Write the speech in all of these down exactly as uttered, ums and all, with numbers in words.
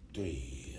three.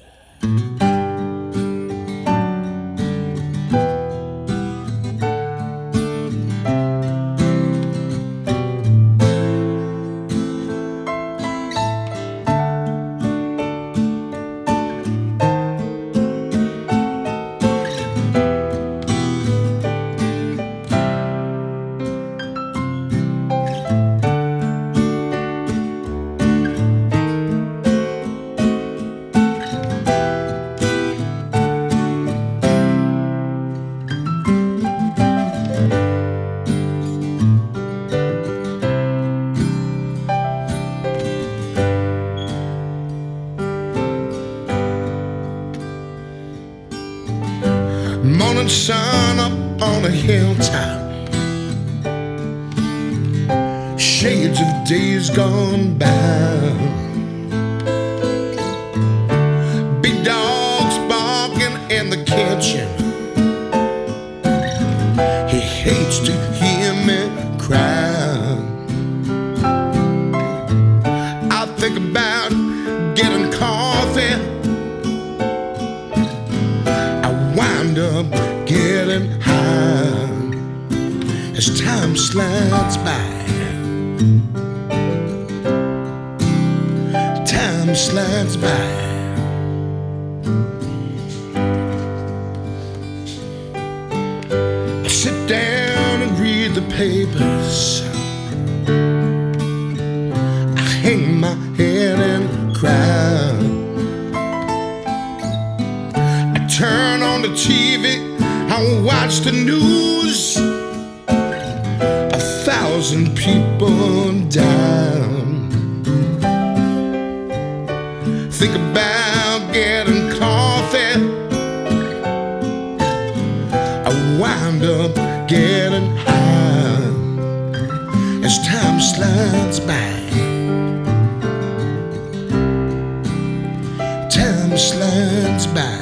Morning sun up on a hilltop, shades of days gone by. Big dogs barking in the kitchen. He hates to hear me cry. I think about getting coffee. Wind up getting high as time slides by. Time slides by. I sit down and read the papers. I hang my head and cry. Turn on the T V, I watch the news. A thousand people down. Think about getting coffee. I wind up getting high as time slides by. Time slides by.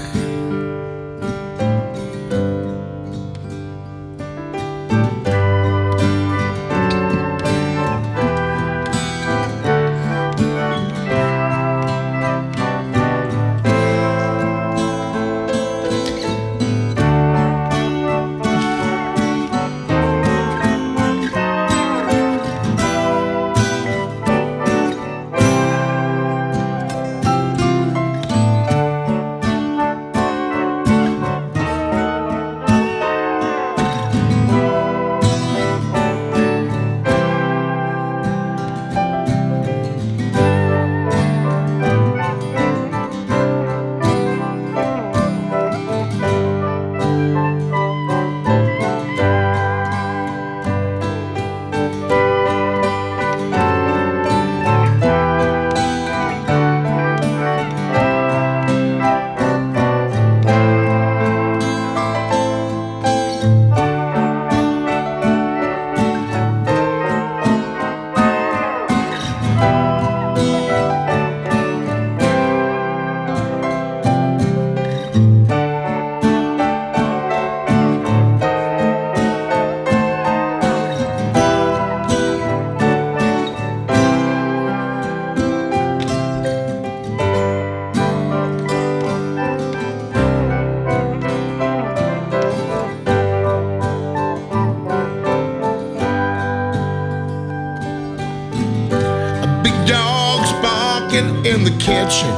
In the kitchen,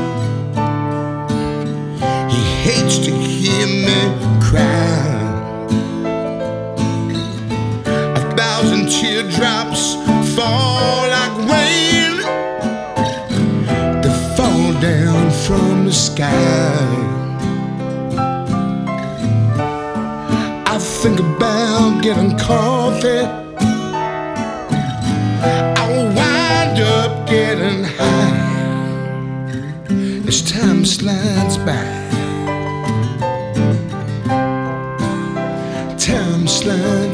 he hates to hear me cry. A thousand teardrops fall like rain. They fall down from the sky. I think about getting coffee. I'll wind up getting high as time slides by. Time slides